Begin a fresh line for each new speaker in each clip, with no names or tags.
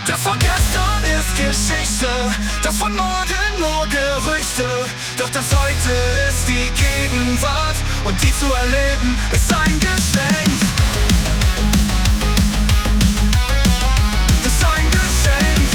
Das von gestern ist Geschichte, das von morgen nur Gerüchte. Doch das heute ist die Gegenwart und die zu erleben ist ein Geschenk. Das ist ein Geschenk.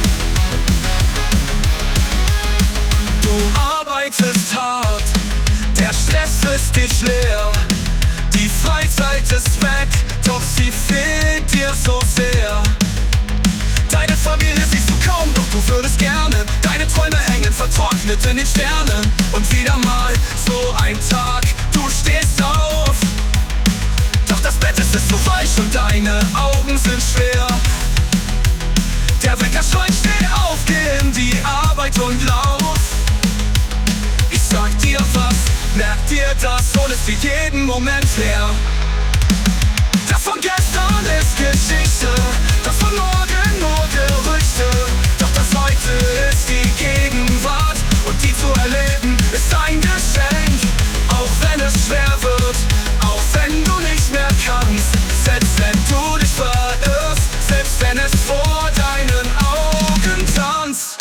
Du arbeitest hart, der Stress ist dich leer. Die Freizeit ist weg, doch sie fehlt dir so sehr. Deine Familie siehst du kaum, doch du würdest gerne. Deine Träume hängen vertrocknet in den Sternen. Und wieder mal so ein Tag, du stehst auf. Doch das Bett ist so weich und deine Augen sind schwer. Der Wecker schreit, steh auf, geh in die Arbeit und lauf. Ich sag dir was, merk dir das, hol es dir jeden Moment her. Das von gestern ist Geschichte, das von morgen nur Gerüchte. Doch das heute ist die Gegenwart und die zu erleben ist ein Geschenk. Auch wenn es schwer wird, auch wenn du nicht mehr kannst, selbst wenn du dich verirrst, selbst wenn es vor deinen Augen tanzt.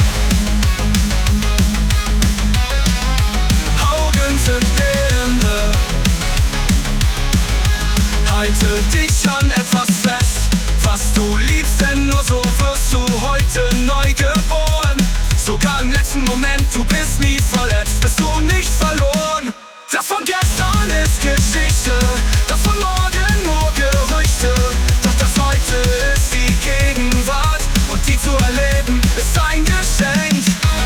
Augen sind Blinde, halte dich an etwas fest, was du liebst, denn nur so wirst du heute neu geboren. Sogar im letzten Moment, du bist nie verletzt, bist du nicht verloren. Das von gestern ist Geschichte, das von morgen nur Gerüchte. Doch das heute ist die Gegenwart und die zu erleben ist ein Geschenk.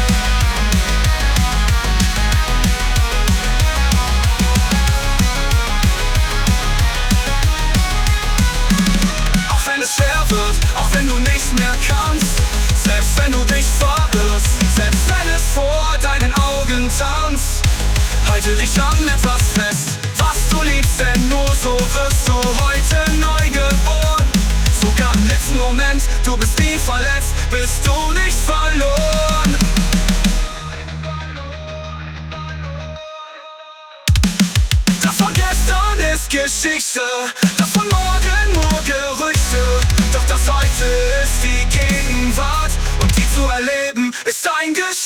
Auch wenn es schwer wird, auch wenn du nicht mehr kannst, selbst wenn du dich verirrst, selbst wenn es vor deinen Augen tanzt, halte dich an etwas fest, was du liebst, denn nur so wirst du heute neu geboren. Sogar im letzten Moment, du bist nie verletzt, bist du nicht verloren. Das von gestern ist Geschichte, das von morgen nur Gerüchte. Doch das heute ist die Gegenwart und die zu erleben ist ein Geschenk.